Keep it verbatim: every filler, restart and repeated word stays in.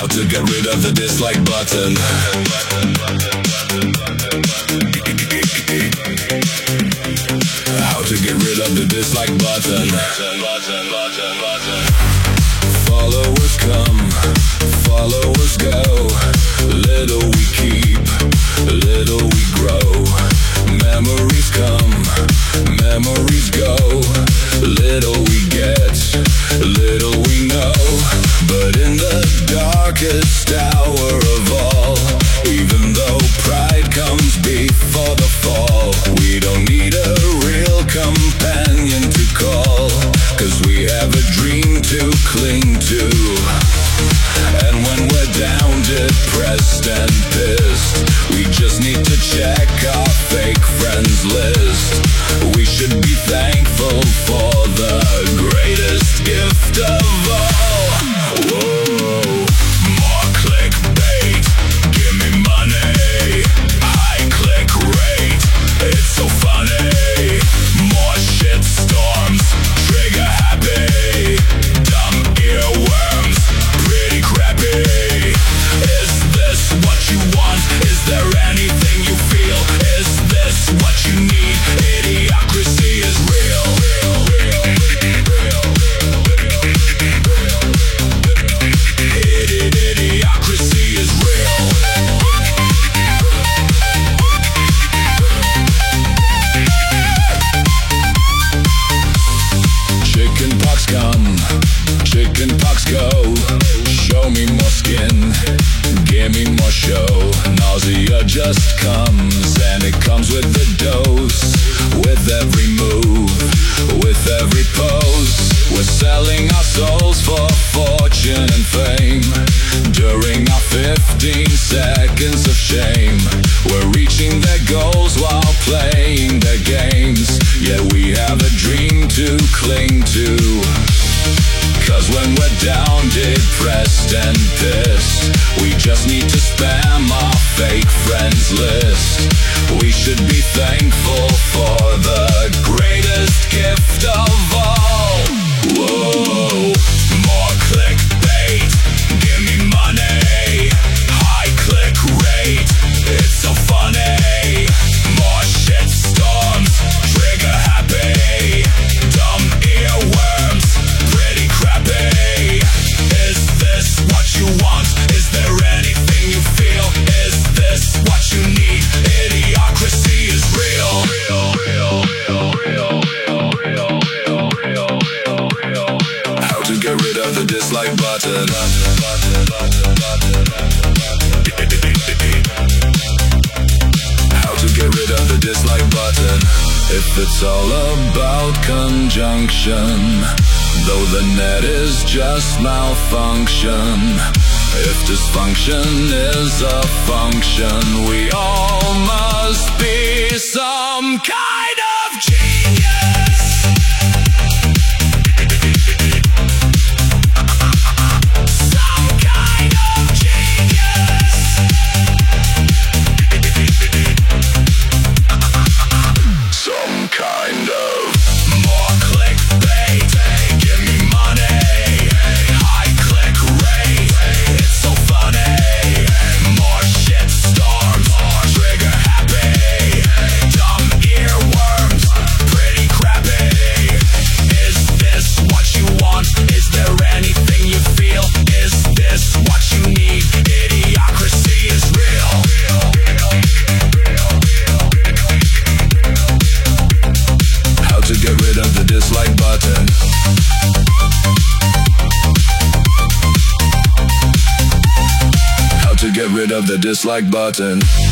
to get rid of the dislike button. How to get rid of the dislike button. Followers come, followers go. Little we keep, little we grow. Memories come, memories go. Little we get, little we know. But in the darkest hour of all, even though pride comes before the fall, we don't need a real companion to call, 'cause we have a dream to cling to. And when we're down, depressed and pissed, we just need to check our fake friends list. We should be thankful for the greatest gift of all. Whoa, more clickbait, give me money. High click rate, it's so funny. More shit storms, trigger happy. Dumb earworms, pretty crappy. Is this what you want? Is there anything you feel? Is this what you need? Idiocracy is real. Idiocracy is real. Chicken pox come, chicken pox go. Show me more skin, give me more show. Nausea just comes, and it comes with the dose. With every move, with every pose, we're selling our souls for fortune and fame. During our fifteen seconds of shame, we're reaching their goals while playing their games. Yet we have a dream to cling to. 'Cause when we're down, depressed and pissed, we just need to spam our fake friends list. We should be thankful for the greatest gift of all. Whoa, more clickbait, give me money. High click rate, it's so funny. More shit storms, trigger happy. Dumb earworms, pretty crappy. Is this what you want? Is there anything you feel? Is this what you need? Idiocracy is real. How to get rid of the dislike button. How to get rid of the dislike button. If it's all about conjunction, though the net is just malfunction. If dysfunction is a function, we all must be some kind of genius. Some kind of genius. Some kind of more clickbait, give me money. High click rate, it's so funny. More shit storms, trigger happy. Dumb earworms, pretty crappy. Is this what you want? Is there anything you feel? Is this what you need? Idiocracy is real. How to get rid of the dislike button. How to get rid of the dislike button.